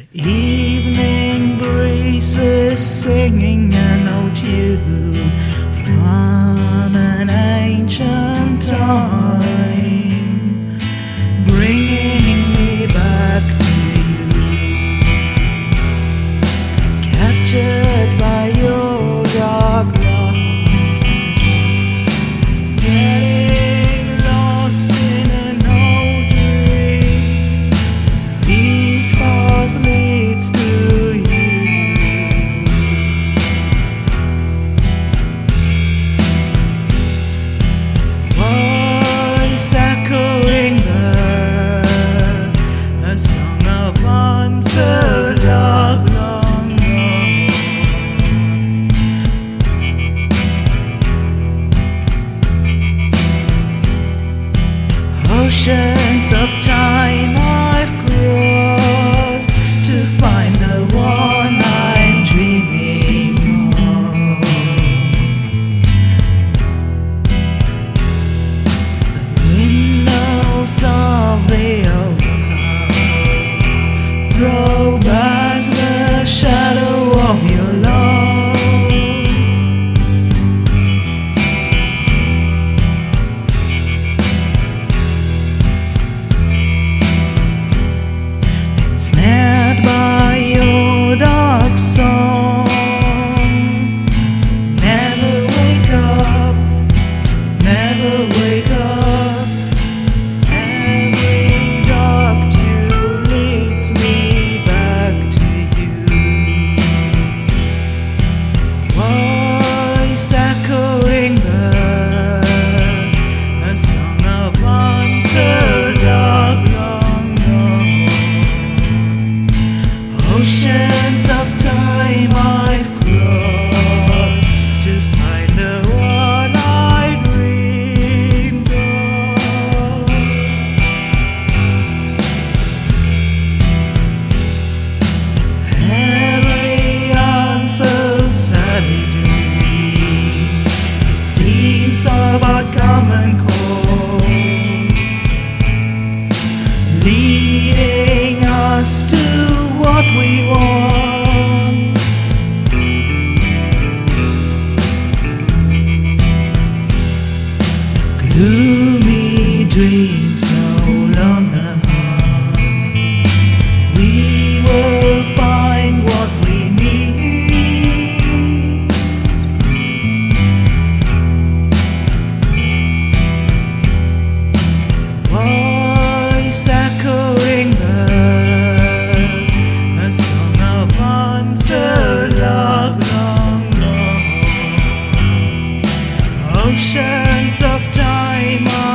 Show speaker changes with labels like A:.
A: Evening breezes singing an old tune from an ancient time, bringing me back to you, captured by your dark love, getting lost in an old dream. Each path leads to you. Voice echoing a song of unfulfilled love long gone. Oceans of time I've crossed to find the one I'm dreaming of. The windows of the old house throw back the shadow of your love. Snared by your dark song, never wake up, never wake up. Every dark tune leads me back to you. Voice echoing a song of unfulfilled love long gone. Oceans of time I've crossed to find the one I dreamed of. Every unfulfilled dream, it seems about common cold, leading us to what we want. Gloomy dreams no longer haunt. We will find what we need. Voice echoing a song of unfulfilled love long gone. Oceans of time